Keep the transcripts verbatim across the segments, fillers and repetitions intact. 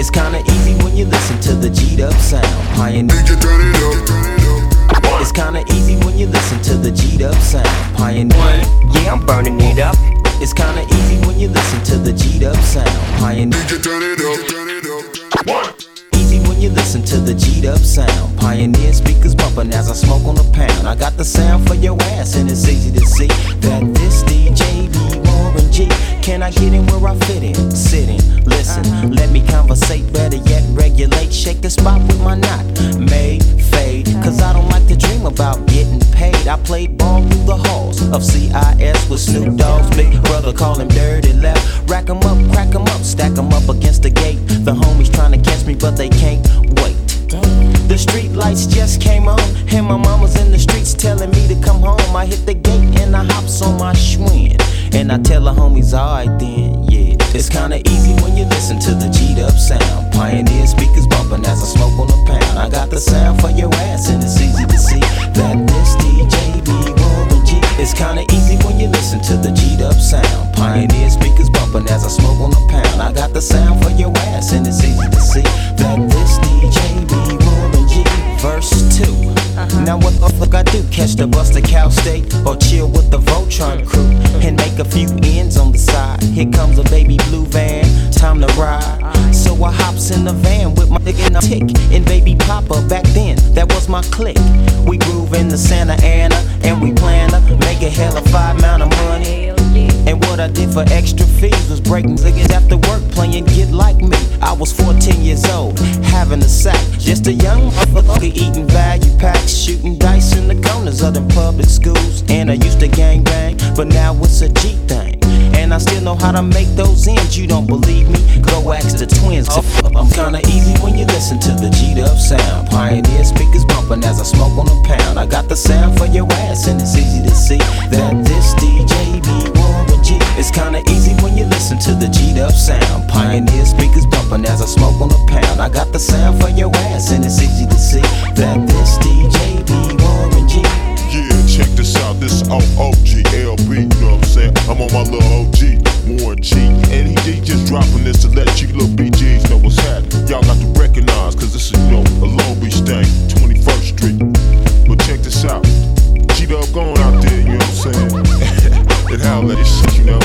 It's kinda easy when you listen to the G'd up sound. Pioneer. D J turn it up, turn it up. It's kinda easy when you listen to the G'd up sound. Pioneer. Yeah, I'm burning it up. It's kinda easy when you listen to the G'd up sound. Pioneer. D J turn it up, turn it up. One. Easy when you listen to the G'd up sound. Pioneer speakers bumping as I smoke on the pound. I got the sound for your ass and it's easy to see that this D J be Warren G. Can I get in where I fit in? Sit in, listen, let me conversate, better yet regulate. Shake the spot with my knot, made, fade. Cause I don't like to dream about getting paid. I played ball through the halls of C I S with Snoop Dogg's big brother, call him Dirty Left. Rack 'em up, crack 'em up, stack 'em up against the gate. The homies trying to catch me but they can't wait. The street lights just came on, and my mama's in the streets telling me to come home. I hit the gate and I hops on my Schwinn, and I tell the homies, alright then, yeah. It's kinda easy when you listen to the G'd up sound. Pioneer speakers bumping as I smoke on the pound. I got the sound for your ass and it's easy to see that this D J be Warren G. It's kinda easy when you listen to the G'd up sound. Pioneer speakers bumping as I smoke on the pound. I got the sound for your ass and it's easy to see that this D J be Warren G. Verse two. Now what the fuck I do? Catch the bus to Cal State or chill with the Voltron crew and make a few ends on the side. Here comes a baby blue van, time to ride. So I hops in the van with my nigga in a tick and baby Papa. Back then, that was my clique. We groove in the Santa Ana and we plan to make a hell of five amount of money. And what I did for extra fees was breaking niggas after work playing Get Like Me. I was fourteen years old, having a sack. Just a young motherfucker eating value packs, shooting dice in the corners of them public schools. And I used to gang bang, but now it's a G thing. And I still know how to make those ends. You don't believe me? Go ask the twins. I'm kinda easy when you listen to the G'd up sound. Pioneer speakers bumping as I smoke on a pound. I got the sound for your ass and it's easy to see that this D J be Warren G. It's kinda easy when you listen to the G'd up sound. Pioneer speakers bumping as I smoke on a pound. I got the sound for your ass and it's easy to see that this D J be Warren G. Yeah, check this out, this is O O G L B, you know what I'm saying? I'm on my little O G, Warren G. And he, he just dropping this to let you little B Gs know what's happening. Y'all got to recognize, cause this is, you know, a Long Beach thing, twenty-first Street. But check this out, G'd up going out there, you know what I'm saying? And how let it shit, you know?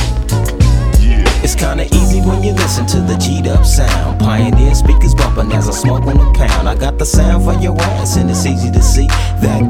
Yeah. It's kinda easy when you listen to the G'd up sound. Pioneer speakers bumping as I smoke on the pound. I got the sound for your ass and it's easy to see that